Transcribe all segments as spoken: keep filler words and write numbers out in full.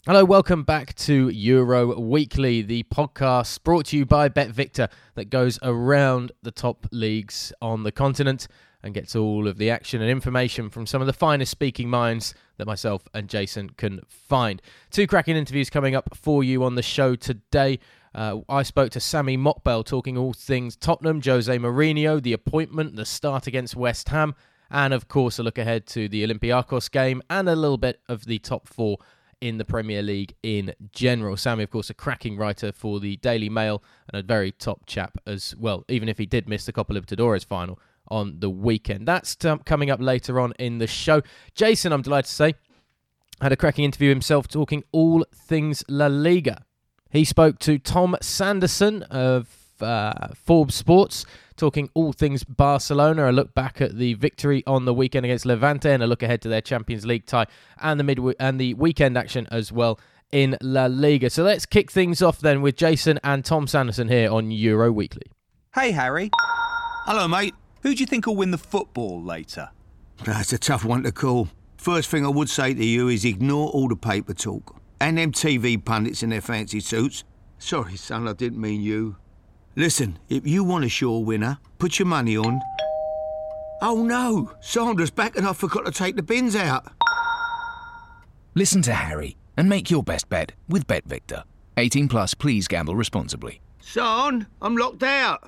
Hello, welcome back to Euro Weekly, the podcast brought to you by BetVictor that goes around the top leagues on the continent and gets all of the action and information from some of the finest speaking minds that myself and Jason can find. Two cracking interviews coming up for you on the show today. Uh, I spoke to Sami Mokbel talking all things Tottenham, Jose Mourinho, the appointment, the start against West Ham, and of course a look ahead to the Olympiacos game and a little bit of the top four in the Premier League in general. Sami, of course, a cracking writer for the Daily Mail and a very top chap as well, even if he did miss the Copa Libertadores final on the weekend. That's t- coming up later on in the show. Jason, I'm delighted to say, had a cracking interview himself talking all things La Liga. He spoke to Tom Sanderson of uh, Forbes Sports, talking all things Barcelona, a look back at the victory on the weekend against Levante and a look ahead to their Champions League tie and the mid and the weekend action as well in La Liga. So let's kick things off then with Jason and Tom Sanderson here on Euro Weekly. Hey, Harry. Hello, mate. Who do you think will win the football later? That's a tough one to call. First thing I would say to you is ignore all the paper talk and them T V pundits in their fancy suits. Sorry, son, I didn't mean you. Listen, if you want a sure winner, put your money on... Oh no, Sandra's back and I forgot to take the bins out. Listen to Harry and make your best bet with BetVictor. eighteen plus, please gamble responsibly. Son, I'm locked out.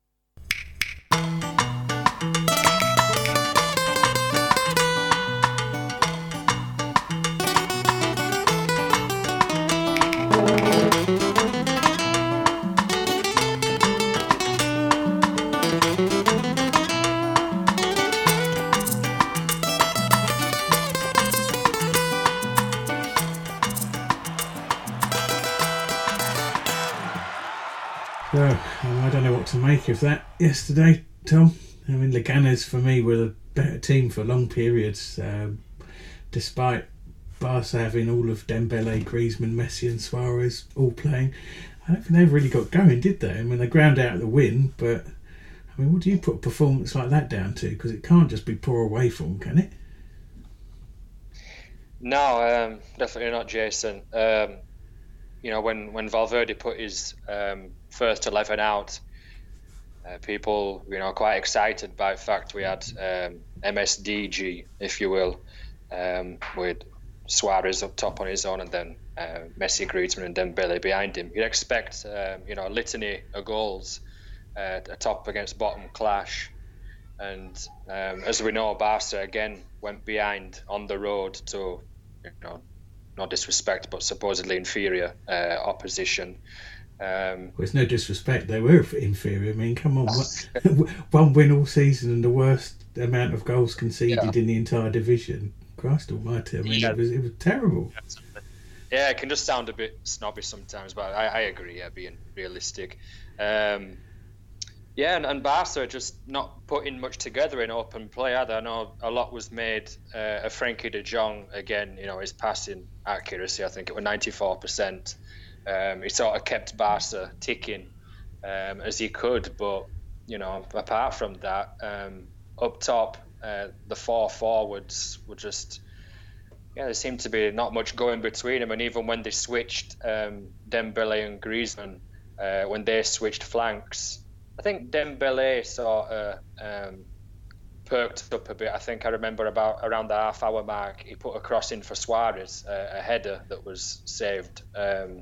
So, I don't know what to make of that yesterday, Tom. I mean, Leganes for me were the better team for long periods, um, despite Barca having all of Dembele, Griezmann, Messi and Suarez all playing. I don't think they really got going, did they? I mean, they ground out the win, but I mean, what do you put a performance like that down to? Because it can't just be poor away form, can it? No, um, definitely not, Jason. Um, you know, when, when Valverde put his um, first eleven out, uh, people, you know, quite excited by the fact we had um, M S D G, if you will, um, with Suarez up top on his own and then uh, Messi, Griezmann and Dembele behind him. You'd expect, um, you know, a litany of goals, uh, a top against bottom clash. And um, as we know, Barca again went behind on the road to, you know, no disrespect, but supposedly inferior uh, opposition. Um, well, it's no disrespect, they were inferior. I mean, come on, one, one win all season and the worst amount of goals conceded yeah. in the entire division. Christ almighty, I mean, yeah. it, was, it was terrible. Yeah, it can just sound a bit snobby sometimes, but I, I agree, yeah, being realistic. Um, yeah, and, and Barca are just not putting much together in open play either. I know a lot was made uh, of Frenkie de Jong, again, you know, his passing accuracy, I think it was ninety-four percent. Um, he sort of kept Barca ticking um, as he could, but, you know, apart from that, um, up top, uh, the four forwards were just, yeah, there seemed to be not much going between them. And even when they switched um, Dembele and Griezmann, uh, when they switched flanks, I think Dembele sort of um, perked up a bit. I think I remember about around the half hour mark, he put a cross in for Suarez, uh, a header that was saved. Um,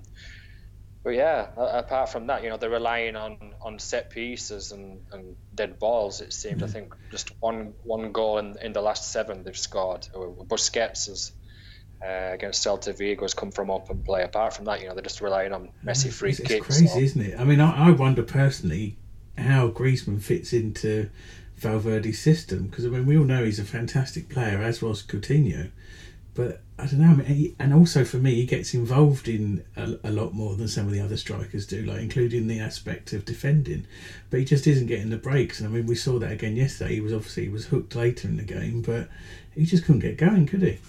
but yeah, apart from that, you know, they're relying on, on set pieces and, and dead balls, it seems. Mm-hmm. I think just one one goal in, in the last seven they've scored. Busquets has, uh, against Celta Vigo has come from open play. Apart from that, you know, they're just relying on Messi free it's, kicks. It's crazy, so. isn't it? I mean, I, I wonder personally how Griezmann fits into Valverde's system, because I mean we all know he's a fantastic player, as was Coutinho, but I don't know, I mean, he, and also for me he gets involved in a, a lot more than some of the other strikers do, like including the aspect of defending, but he just isn't getting the breaks. And I mean we saw that again yesterday. He was obviously he was hooked later in the game, but he just couldn't get going, could he?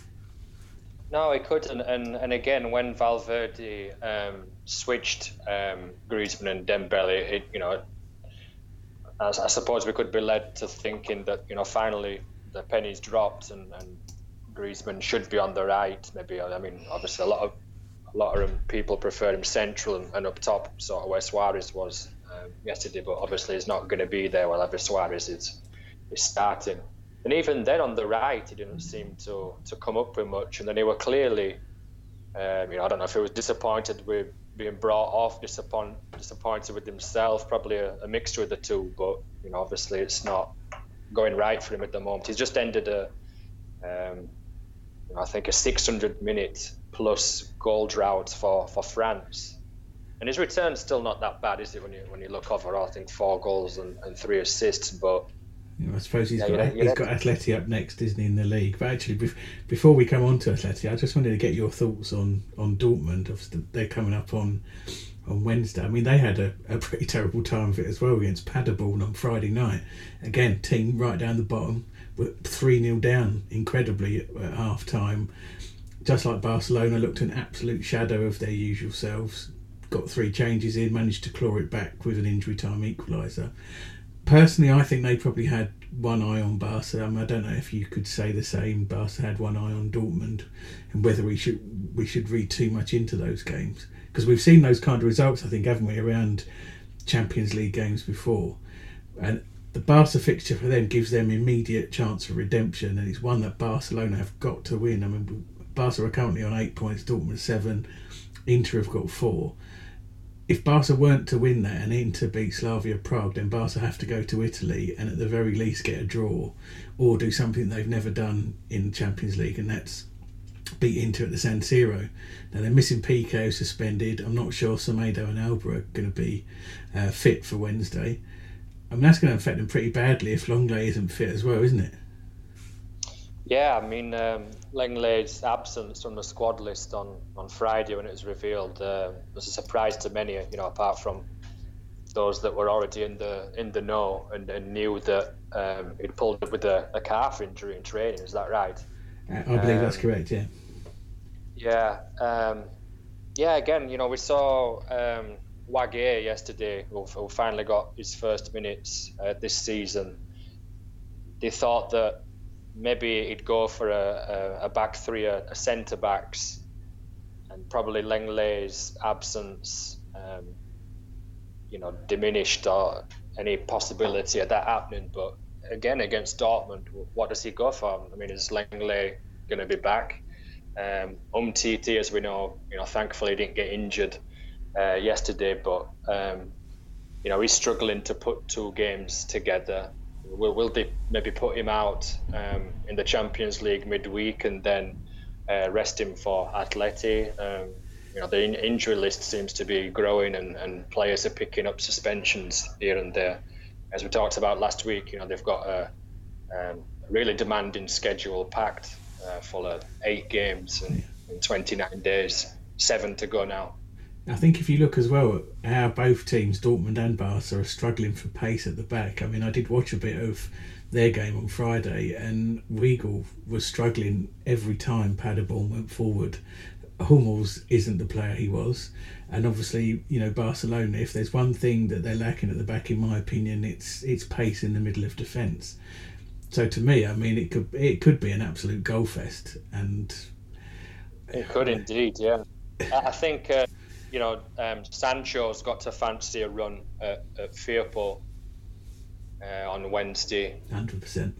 No, he couldn't. And and again, when Valverde um, switched um, Griezmann and Dembele, it, you know, I, I suppose we could be led to thinking that, you know, finally the pennies dropped and, and Griezmann should be on the right. Maybe, I mean, obviously a lot of a lot of people prefer him central and, and up top, sort of where Suarez was um, yesterday. But obviously, he's not going to be there while Suarez is is starting. And even then, on the right, he didn't seem to to come up with much. And then they were clearly, um, you know, I don't know if he was disappointed with being brought off, disappoint, disappointed with himself, probably a, a mixture of the two. But you know, obviously, it's not going right for him at the moment. He's just ended a, um, you know, I think a six hundred minute plus goal drought for, for France, and his return's still not that bad, is it? When you when you look overall, I think four goals and, and three assists. But you know, I suppose he's yeah, got you're, he's you're got Atleti up next, isn't he, in the league? But actually, bef- before we come on to Atleti, I just wanted to get your thoughts on on Dortmund. Obviously, they're coming up on on Wednesday. I mean, they had a, a pretty terrible time of it as well against Paderborn on Friday night. Again, team right down the bottom, but three nil down, incredibly at, at half time. Just like Barcelona, looked an absolute shadow of their usual selves. Got three changes in, managed to claw it back with an injury time equaliser. Personally, I think they probably had one eye on Barca. I, mean, I don't know if you could say the same. Barca had one eye on Dortmund, and whether we should we should read too much into those games, because we've seen those kind of results, I think, haven't we, around Champions League games before, and the Barca fixture for them gives them immediate chance of redemption, and it's one that Barcelona have got to win. I mean, Barca are currently on eight points, Dortmund seven, Inter have got four. If Barca weren't to win that and Inter beat Slavia Prague, then Barca have to go to Italy and at the very least get a draw, or do something they've never done in the Champions League, and that's beat Inter at the San Siro. Now they're missing Piqué, suspended. I'm not sure Semedo and Alba are going to be uh, fit for Wednesday. I mean, that's going to affect them pretty badly if Longley isn't fit as well, isn't it? Yeah, I mean, um, Lenglet's absence from the squad list on, on Friday when it was revealed uh, was a surprise to many, you know, apart from those that were already in the in the know and, and knew that um, he'd pulled up with a, a calf injury in training. Is that right? I believe um, that's correct, yeah. Yeah. Um, yeah, again, you know, we saw um, Wagué yesterday, who, who finally got his first minutes uh, this season. They thought that maybe he'd go for a, a, a back three, a, a centre backs, and probably Lenglet's absence, um, you know, diminished or any possibility of that happening. But again, against Dortmund, what does he go for? I mean, is Lenglet going to be back? Um, Umtiti, as we know, you know, thankfully didn't get injured uh, yesterday, but um, you know, he's struggling to put two games together. Will, will they maybe put him out um, in the Champions League midweek and then uh, rest him for Atleti? Um, you know, the in- injury list seems to be growing, and, and players are picking up suspensions here and there. As we talked about last week, you know, they've got a um, really demanding schedule packed uh, full of eight games and in twenty-nine days, seven to go now. I think if you look as well at how both teams, Dortmund and Barca, are struggling for pace at the back. I mean, I did watch a bit of their game on Friday, and Weigl was struggling every time Paderborn went forward. Hummels isn't the player he was, and obviously, you know, Barcelona, if there's one thing that they're lacking at the back, in my opinion, it's it's pace in the middle of defence. So to me, I mean, it could it could be an absolute goal fest, and it could indeed, yeah. I think. Uh... You know, um, Sancho's got to fancy a run at, at Firpo uh, on Wednesday. one hundred percent.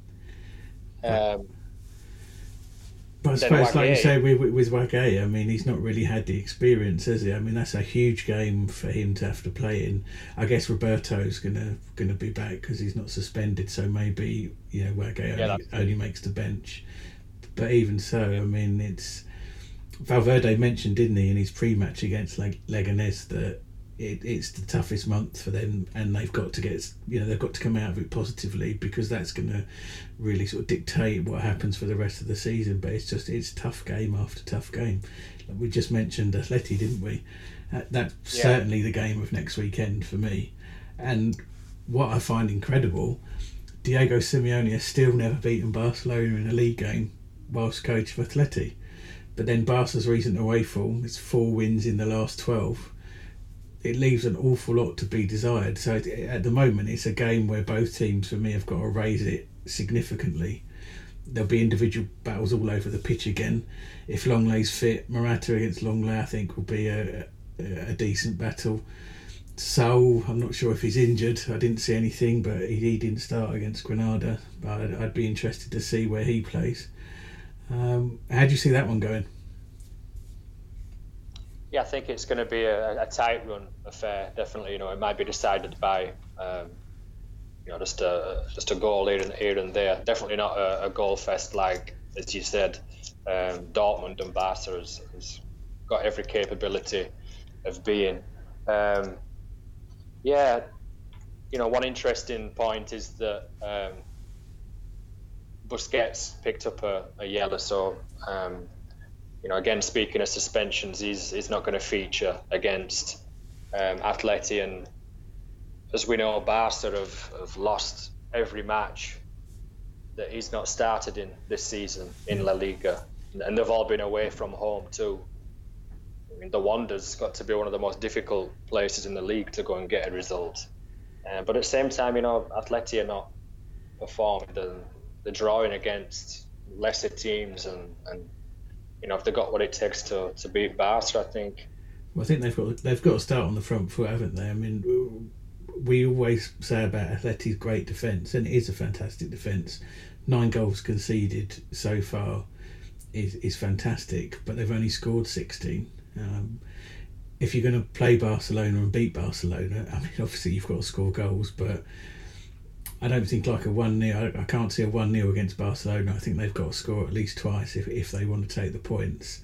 Um, but I suppose, like you say, with, with Wagué, I mean, he's not really had the experience, has he? I mean, that's a huge game for him to have to play in. I guess Roberto's gonna gonna be back because he's not suspended, so maybe, you know, Wagué yeah, only, only makes the bench. But even so, I mean, it's Valverde mentioned, didn't he, in his pre-match against Leg- Leganés that it, it's the toughest month for them, and they've got to get, you know, they've got to come out of it positively, because that's going to really sort of dictate what happens for the rest of the season. But it's just it's tough game after tough game. We just mentioned Atleti, didn't we? Uh, that's yeah. certainly the game of next weekend for me. And what I find incredible, Diego Simeone has still never beaten Barcelona in a league game whilst coach of Atleti. But then Barca's recent away form, it's four wins in the last twelve. It leaves an awful lot to be desired. So at the moment, it's a game where both teams, for me, have got to raise it significantly. there'll be individual battles all over the pitch again. If Longlay's fit, Morata against Longley I think will be a, a, a decent battle. So I'm not sure if he's injured. I didn't see anything, but he, he didn't start against Granada. But I'd, I'd be interested to see where he plays. Um, how do you see that one going? Yeah, I think it's going to be a, a tight run affair. Definitely, you know, it might be decided by um, you know just a just a goal here and here and there. Definitely not a, a goal fest like, as you said, um, Dortmund and Barca has, has got every capability of being. Um, Yeah, you know, one interesting point is that um, Busquets picked up a, a yellow, so, um, you know, again, speaking of suspensions, he's, he's not going to feature against um, Atleti, and as we know, Barca have, have lost every match that he's not started in this season in La Liga, and they've all been away from home too. I mean, the Wander's got to be one of the most difficult places in the league to go and get a result. Uh, but at the same time, you know, Atleti are not performing. They're, they're drawing against lesser teams, and, and you know, if they've got what it takes to, to beat Barca, I think. Well, I think they've got they've got to start on the front foot, haven't they? I mean, we always say about Atleti's great defence, and it is a fantastic defence. Nine goals conceded so far is is fantastic, but they've only scored sixteen. Um, if you're going to play Barcelona and beat Barcelona, I mean, obviously you've got to score goals, but I don't think like a one nil, I can't see a one nil against Barcelona. I think they've got to score at least twice if, if they want to take the points.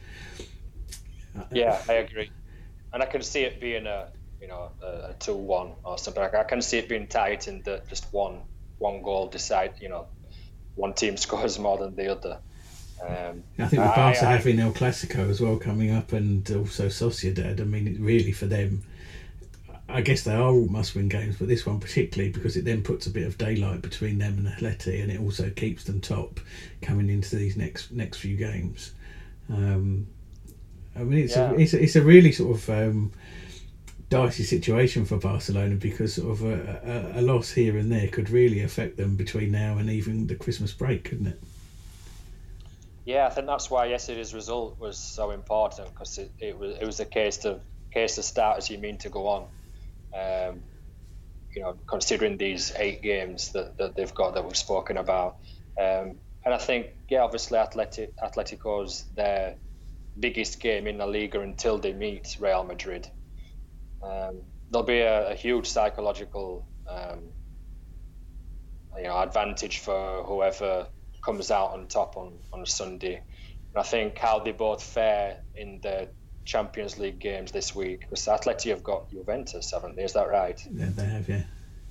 Yeah, I agree. And I can see it being a, you know, a two one or something. I can see it being tight in that just one one goal decide, you know, one team scores more than the other. Um, I think with Barca having El Clasico as well coming up, and also Sociedad, I mean, it really for them, I guess they are all must-win games, but this one particularly because it then puts a bit of daylight between them and Atleti, and it also keeps them top coming into these next next few games. Um, I mean, it's, yeah. a, it's a it's a really sort of um, dicey situation for Barcelona, because sort of a, a, a loss here and there could really affect them between now and even the Christmas break, couldn't it? Yeah, I think that's why yesterday's result was so important, because it, it was it was a case of case of start as you mean to go on. Um, you know, considering these eight games that, that they've got that we've spoken about, um, and I think yeah, obviously Atleti, Atletico's their biggest game in La Liga until they meet Real Madrid. Um, there'll be a, a huge psychological um, you know advantage for whoever comes out on top on, on Sunday. And I think how they both fare in the Champions League games this week, because Atleti have got Juventus, haven't they? Is that right? Yeah, they have, yeah.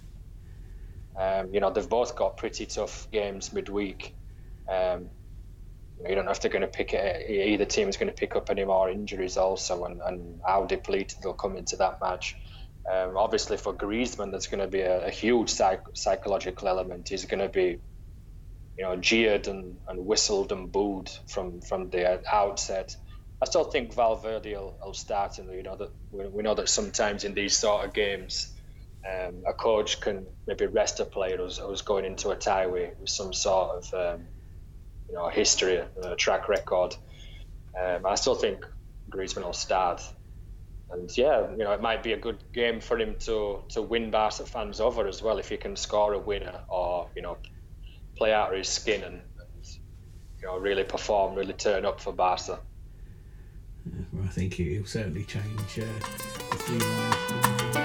Um, you know, they've both got pretty tough games midweek. Um, you don't know if they're going to pick it, either team is going to pick up any more injuries also, and, and how depleted they'll come into that match. Um, obviously for Griezmann, there's going to be a, a huge psych- psychological element. He's going to be you know, jeered and, and whistled and booed from, from the outset. I still think Valverde will, will start, and you know that we, we know that sometimes in these sort of games, um, a coach can maybe rest a player who's, who's going into a tie with, with some sort of um, you know history, a track record. Um, I still think Griezmann will start, and yeah, you know it might be a good game for him to to win Barca fans over as well if he can score a winner, or you know. play out of his skin and, and you know really perform, really turn up for Barca. Yeah, well, I think he'll certainly change uh, the three lines.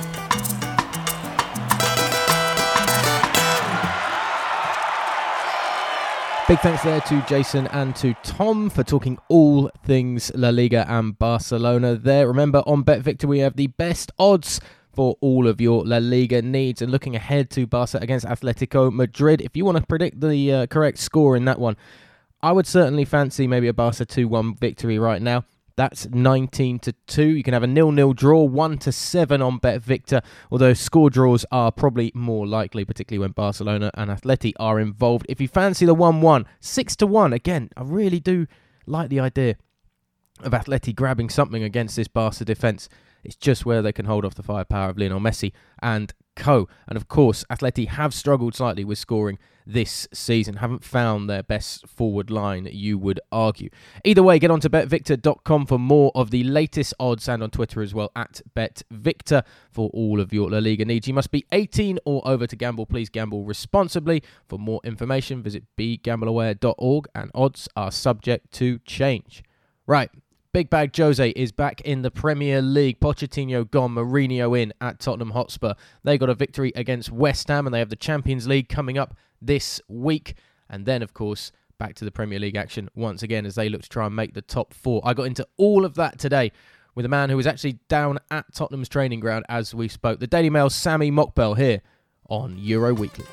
Big thanks there to Jason and to Tom for talking all things La Liga and Barcelona there. Remember, on BetVictor we have the best odds for all of your La Liga needs, and looking ahead to Barca against Atletico Madrid. If you want to predict the uh, correct score in that one, I would certainly fancy maybe a Barca two one victory right now. That's nineteen to two. You can have a nil nil draw, one to seven on BetVictor, although score draws are probably more likely, particularly when Barcelona and Atleti are involved. If you fancy the one one, six to one. Again, I really do like the idea of Atleti grabbing something against this Barca defence. It's just where they can hold off the firepower of Lionel Messi and co. And of course, Atleti have struggled slightly with scoring this season, haven't found their best forward line, you would argue. Either way, get on to bet victor dot com for more of the latest odds, and on Twitter as well, at BetVictor, for all of your La Liga needs. You must be eighteen or over to gamble. Please gamble responsibly. For more information, visit be gamble aware dot org, and odds are subject to change. Right. Big Bag Jose is back in the Premier League. Pochettino gone, Mourinho in at Tottenham Hotspur. They got a victory against West Ham, and they have the Champions League coming up this week. And then, of course, back to the Premier League action once again as they look to try and make the top four. I got into all of that today with a man who was actually down at Tottenham's training ground as we spoke. The Daily Mail's Sammy Mockbell here on Euro Weekly.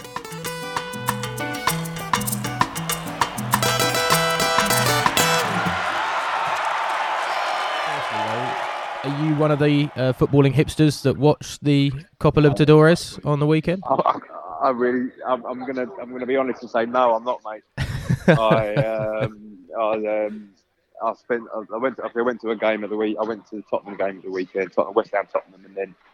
Are you one of the uh, footballing hipsters that watched the Copa Libertadores on the weekend? I, I really, I'm, I'm gonna, I'm gonna be honest and say no, I'm not, mate. I, um, I, um, I spent, I went, to, I went to a game of the week. I went to the Tottenham game of the weekend, Tottenham, West Ham, Tottenham, and then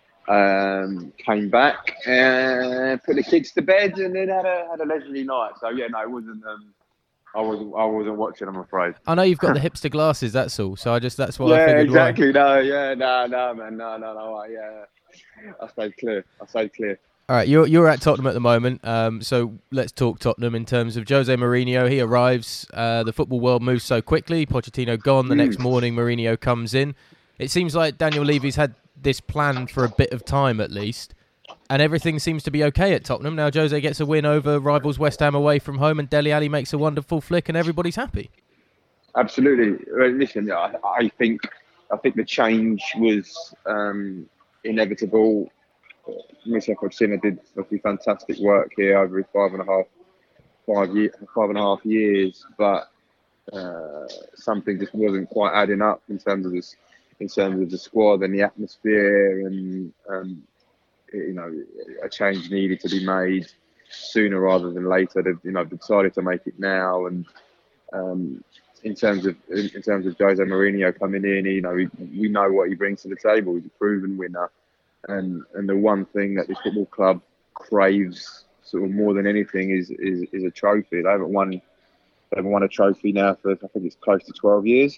um, came back and put the kids to bed, and then had a had a leisurely night. So yeah, no, it wasn't. Um, I wasn't. I wasn't watching. I'm afraid. I know you've got the hipster glasses. That's all. So I just. That's what yeah, I figured. Yeah, exactly. Why. No, yeah, no, no, man, no, no, no. I, yeah, I stayed clear. I stayed clear. All right, you're you're at Tottenham at the moment. Um, so let's talk Tottenham in terms of Jose Mourinho. He arrives. Uh, the football world moves so quickly. Pochettino gone. The mm. next morning, Mourinho comes in. It seems like Daniel Levy's had this plan for a bit of time at least. And everything seems to be okay at Tottenham. Now Jose gets a win over rivals West Ham away from home, and Dele Alli makes a wonderful flick, and everybody's happy. Absolutely. Listen, I, I think I think the change was um, inevitable. Mauricio Pochettino did obviously fantastic work here over his five and a half, five year, five and a half years, but uh, something just wasn't quite adding up in terms of this, in terms of the squad and the atmosphere, and um, you know, a change needed to be made sooner rather than later. They've, you know, decided to make it now. And um, in terms of in, in terms of Jose Mourinho coming in, you know, we, we know what he brings to the table. He's a proven winner, and and the one thing that this football club craves sort of more than anything is is, is a trophy. They haven't won they haven't won a trophy now for, I think it's close to twelve years,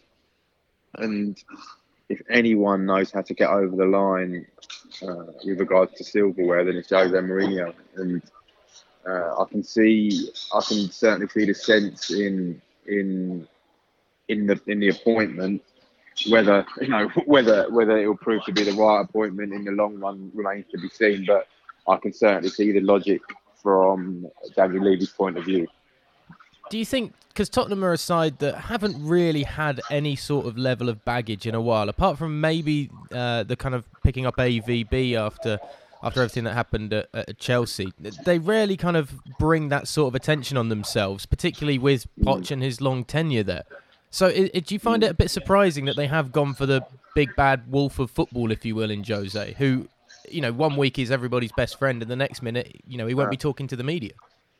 and if anyone knows how to get over the line uh, with regards to silverware, then it's Jose Mourinho. And uh, I can see, I can certainly see the sense in in in the in the appointment. Whether you know whether whether it will prove to be the right appointment in the long run remains to be seen. But I can certainly see the logic from Daniel Levy's point of view. Do you think, because Tottenham are a side that haven't really had any sort of level of baggage in a while, apart from maybe uh, the kind of picking up A V B after after everything that happened at, at Chelsea, they rarely kind of bring that sort of attention on themselves, particularly with Poch and his long tenure there. So it, it, do you find it a bit surprising that they have gone for the big bad wolf of football, if you will, in Jose, who, you know, one week is everybody's best friend and the next minute, you know, he won't be talking to the media?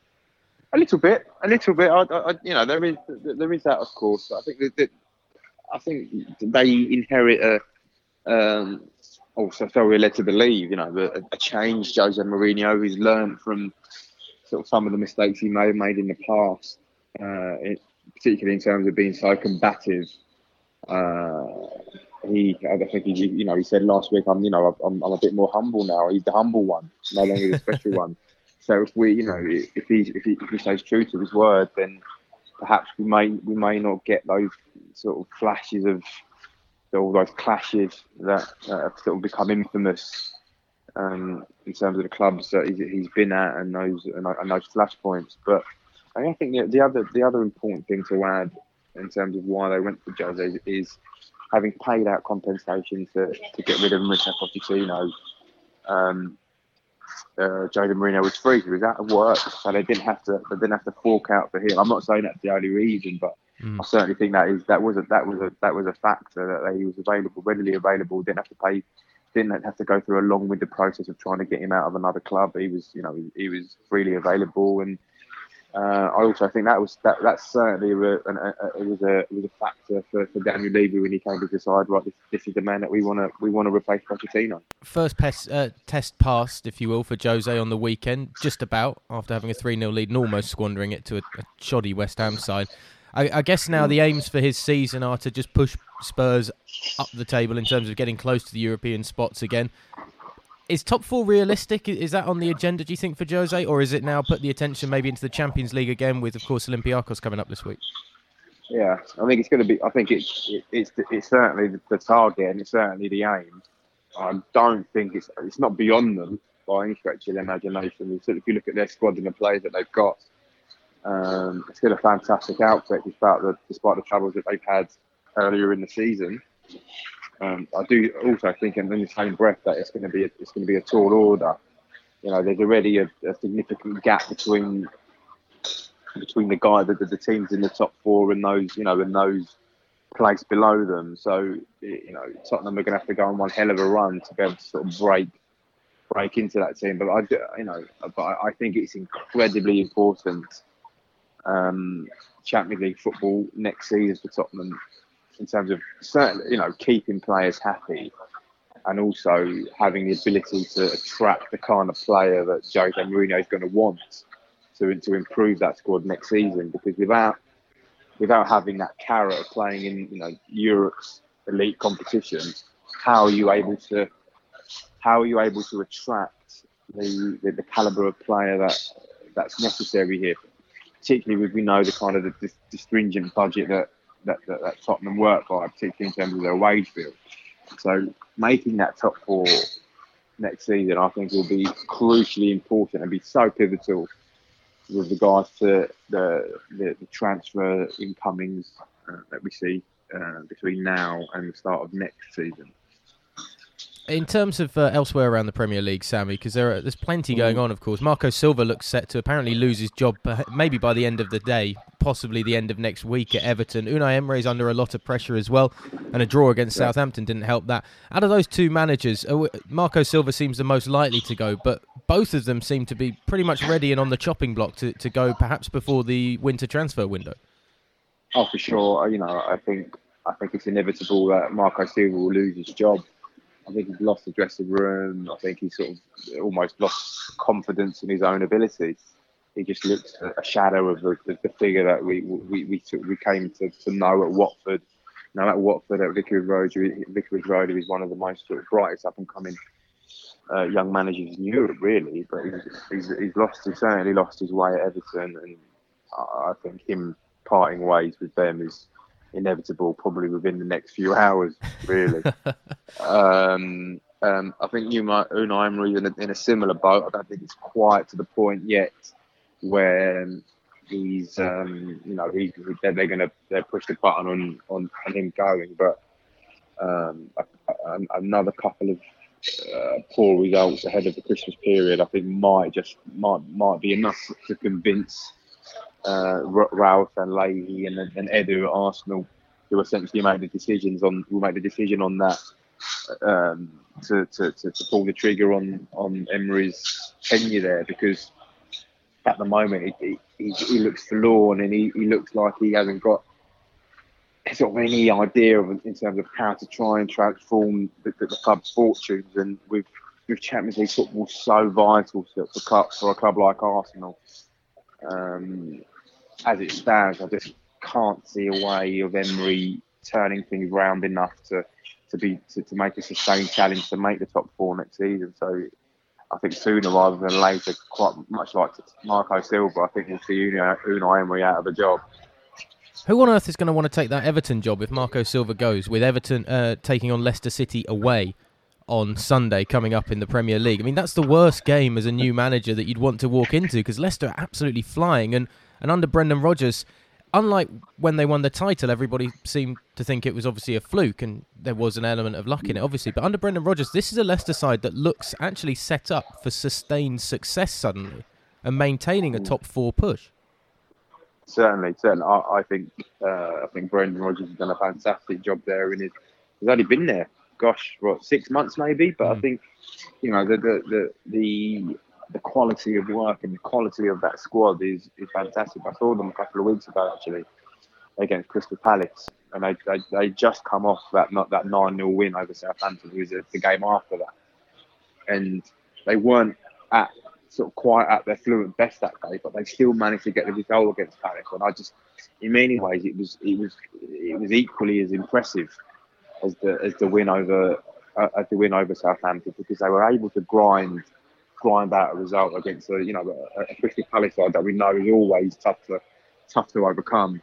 A little bit, a little bit. I, I, you know, there is there is that, of course. I think that, that I think they inherit a. Um, also, so we're led to believe, you know, a, a changed Jose Mourinho who's learned from sort of some of the mistakes he may have made in the past, uh, it, particularly in terms of being so combative. Uh, he, I think he, you know, he said last week, I'm, you know, I'm, I'm a bit more humble now. He's the humble one, no longer the special one. So if we, you know, if he if he if he stays true to his word, then perhaps we may we may not get those sort of flashes of all those clashes that uh, have sort of become infamous um, in terms of the clubs that he's, he's been at and those and, and those flashpoints. But I think the, the other the other important thing to add in terms of why they went for Jose is having paid out compensation to, to get rid of Mauricio Pochettino. Um, Uh, Jose Mourinho was free. He was out of work, so they didn't have to. They didn't have to fork out for him. I'm not saying that's the only reason, but mm. I certainly think that is that was a that was a that was a factor that he was available, readily available. Didn't have to pay. Didn't have to go through a long-winded process of trying to get him out of another club. He was, you know, he, he was freely available, and Uh, I also think that was that. That's certainly a, a, a, it was a it was a factor for, for Daniel Levy when he came to decide. Right, this, this is the man that we want to we want to replace Pochettino. First pest, uh, test passed, if you will, for Jose on the weekend, just about, after having a three nil lead and almost squandering it to a, a shoddy West Ham side. I, I guess now the aims for his season are to just push Spurs up the table in terms of getting close to the European spots again. Is top four realistic? Is that on the agenda, do you think, for Jose? Or is it now put the attention maybe into the Champions League again with, of course, Olympiacos coming up this week? Yeah, I think it's going to be. I think it's it, it's it's certainly the target and it's certainly the aim. I don't think it's it's not beyond them by any stretch of the imagination. If you look at their squad and the players that they've got, um, it's still a fantastic outfit despite the despite the troubles that they've had earlier in the season. Um, I do also think, in the same breath, that it's going to be a, it's going to be a tall order. You know, there's already a, a significant gap between between the guy that the, the teams in the top four and those, you know, and those placed below them. So, you know, Tottenham are going to have to go on one hell of a run to be able to sort of break break into that team. But I, do, you know, but I think it's incredibly important. Um, Champions League football next season for Tottenham, in terms of certainly, you know, keeping players happy and also having the ability to attract the kind of player that Jose Mourinho is going to want to to improve that squad next season. Because without without having that carrot of playing in, you know, Europe's elite competitions, how are you able to how are you able to attract the the, the caliber of player that that's necessary here? Particularly with, we know, the kind of the, the, the stringent budget that That, that, that Tottenham work by, particularly in terms of their wage bill. So making that top four next season, I think, will be crucially important and be so pivotal with regards to the the, the transfer incomings uh, that we see uh, between now and the start of next season. In terms of uh, elsewhere around the Premier League, Sammy, because there are, there's plenty going on, of course. Marco Silva looks set to apparently lose his job maybe by the end of the day, possibly the end of next week at Everton. Unai Emery is under a lot of pressure as well, and a draw against yeah. Southampton didn't help that. Out of those two managers, Marco Silva seems the most likely to go, but both of them seem to be pretty much ready and on the chopping block to, to go perhaps before the winter transfer window. Oh, for sure. You know, I think I think it's inevitable that Marco Silva will lose his job. I think he's lost the dressing room. I think he's sort of almost lost confidence in his own ability. He just looks a shadow of the, the, the figure that we we we, we came to, to know at Watford. Now at Watford, at Vicarage Road, Vicarage Road, he's one of the most sort of brightest up and coming uh, young managers in Europe, really. But he's, he's he's lost. He certainly lost his way at Everton, and I think him parting ways with them is inevitable, probably within the next few hours, really. um, um, I think Unai Emery is in a, in a similar boat. I don't think it's quite to the point yet where he's, um, you know, he's, they're, they're going to they're push the button on, on, on him going. But um, a, a, another couple of uh, poor results ahead of the Christmas period, I think, might just might might be enough to convince Uh, Ralph and Leahy and, and Edu at Arsenal, who essentially made the decisions on who made the decision on that um, to, to, to, to pull the trigger on, on Emery's tenure there, because at the moment he, he, he looks forlorn and he, he looks like he hasn't got sort of any idea of in terms of how to try and transform the, the, the club's fortunes. And with with Champions League football so vital for for, for a club like Arsenal. Um, as it stands, I just can't see a way of Emery turning things round enough to to be to, to make a sustained challenge to make the top four next season. So I think sooner rather than later, quite much like Marco Silva, I think we'll see Unai, Unai Emery out of a job. Who on earth is going to want to take that Everton job if Marco Silva goes, with Everton uh, taking on Leicester City away on Sunday coming up in the Premier League? I mean, that's the worst game as a new manager that you'd want to walk into, because Leicester are absolutely flying, and, and under Brendan Rodgers, unlike when they won the title, everybody seemed to think it was obviously a fluke, and there was an element of luck in it, obviously, but under Brendan Rodgers, this is a Leicester side that looks actually set up for sustained success suddenly and maintaining a top four push. Certainly, certainly. I, I think uh, I think Brendan Rodgers has done a fantastic job there, and he's, he's only been there, gosh, what, six months maybe? But mm. I think, you know, the the the, the the quality of work and the quality of that squad is, is fantastic. I saw them a couple of weeks ago actually against Crystal Palace, and they they, they just come off that not that nine nil win over Southampton, who was the, the game after that, and they weren't at sort of quite at their fluent best that day, but they still managed to get the result against Palace. And I just, in many ways, it was it was it was equally as impressive as the as the win over uh, as the win over Southampton, because they were able to grind grind out a result against a you know a, a Crystal Palace side that we know is always tough to tough to overcome.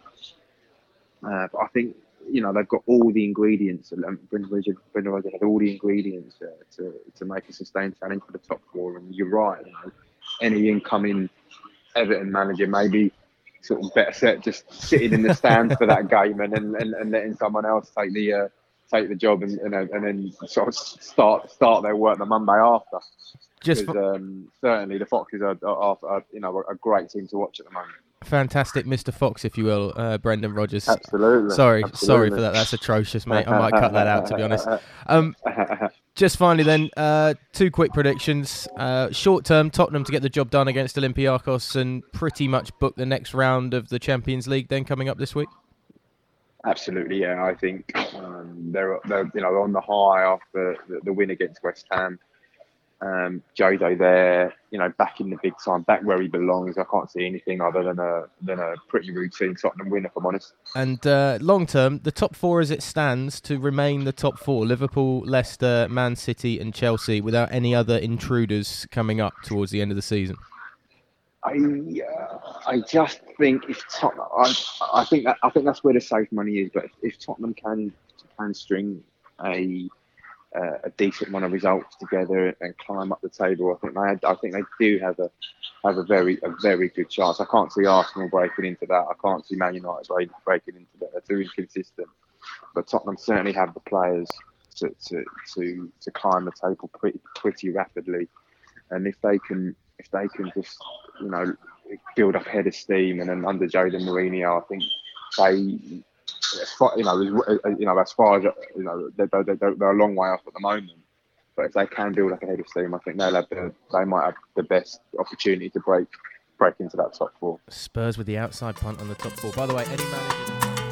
Uh, but I think you know they've got all the ingredients, and Brendan Rodgers had all the ingredients uh, to to make a sustained challenge for the top four. And you're right, you know, any incoming Everton manager maybe sort of better set just sitting in the stands for that game and and, and, and letting someone else take the uh, take the job and, and and then sort of start start their work the Monday after. Just because, um, certainly the Foxes are, are, are you know a great team to watch at the moment. Fantastic, Mister Fox, if you will, uh, Brendan Rodgers. Absolutely. Sorry, Absolutely. sorry for that. That's atrocious, mate. I might cut that out, to be honest. Um, just finally then, uh, two quick predictions. Uh, short term, Tottenham to get the job done against Olympiacos and pretty much book the next round of the Champions League then coming up this week. Absolutely, yeah. I think um, they're, they're you know on the high after the, the win against West Ham. Um, Jose there, you know, back in the big time, back where he belongs. I can't see anything other than a than a pretty routine Tottenham win, if I'm honest. And uh, long term, the top four as it stands to remain the top four: Liverpool, Leicester, Man City, and Chelsea, without any other intruders coming up towards the end of the season. I uh, I just think if Tottenham, I, I think that I think that's where the safe money is. But if, if Tottenham can can string a Uh, a decent amount of results together and climb up the table, I think they, I think they do have a have a very a very good chance. I can't see Arsenal breaking into that. I can't see Man United breaking into that. They're too inconsistent. But Tottenham certainly have the players to to to, to climb the table pretty pretty rapidly. And if they can if they can just you know build up a head of steam, and then under Jose Mourinho, I think they. As far, you know, as, you know, as far as you know, they're, they're, they're a long way off at the moment. But if they can build like a head of steam, I think they'll have the, they might have the best opportunity to break break into that top four. Spurs with the outside punt on the top four. By the way, any manager.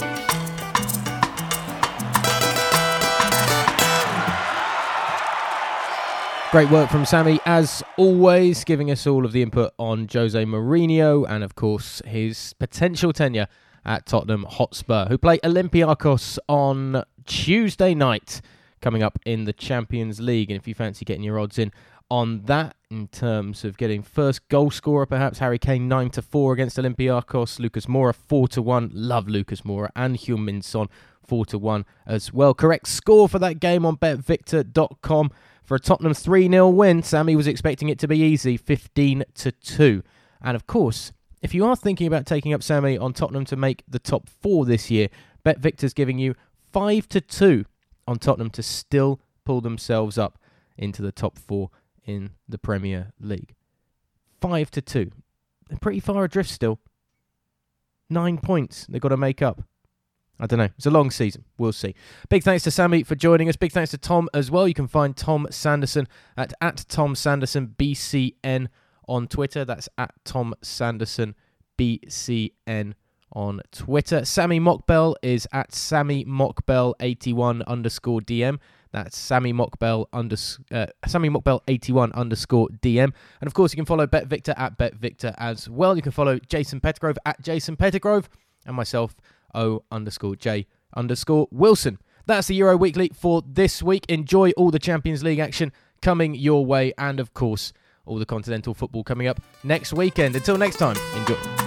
Great work from Sammy, as always, giving us all of the input on Jose Mourinho and, of course, his potential tenure at Tottenham Hotspur, who play Olympiacos on Tuesday night, coming up in the Champions League. And if you fancy getting your odds in on that, in terms of getting first goal scorer, perhaps Harry Kane nine to four against Olympiacos, Lucas Moura four to one, love Lucas Moura, and Heung-min Son four to one as well. Correct score for that game on bet victor dot com for a Tottenham three nil win. Sammy was expecting it to be easy, fifteen to two. And of course, if you are thinking about taking up Sammy on Tottenham to make the top four this year, BetVictor's giving you five to two on Tottenham to still pull themselves up into the top four in the Premier League. five to two. They're pretty far adrift still. Nine points they've got to make up. I don't know. It's a long season. We'll see. Big thanks to Sammy for joining us. Big thanks to Tom as well. You can find Tom Sanderson at, at Tom Sanderson B C N on Twitter. That's at Tom Sanderson B C N on Twitter. Sammy Mockbell is at Sammy Mockbell eighty-one underscore D M. That's Sammy Mockbell unders- uh, Sammy Mockbell eighty-one underscore D M. And of course, you can follow BetVictor at BetVictor as well. You can follow Jason Pettigrove at Jason Pettigrove, and myself, O underscore J underscore Wilson. That's the Euro Weekly for this week. Enjoy all the Champions League action coming your way, and of course, all the continental football coming up next weekend. Until next time, enjoy.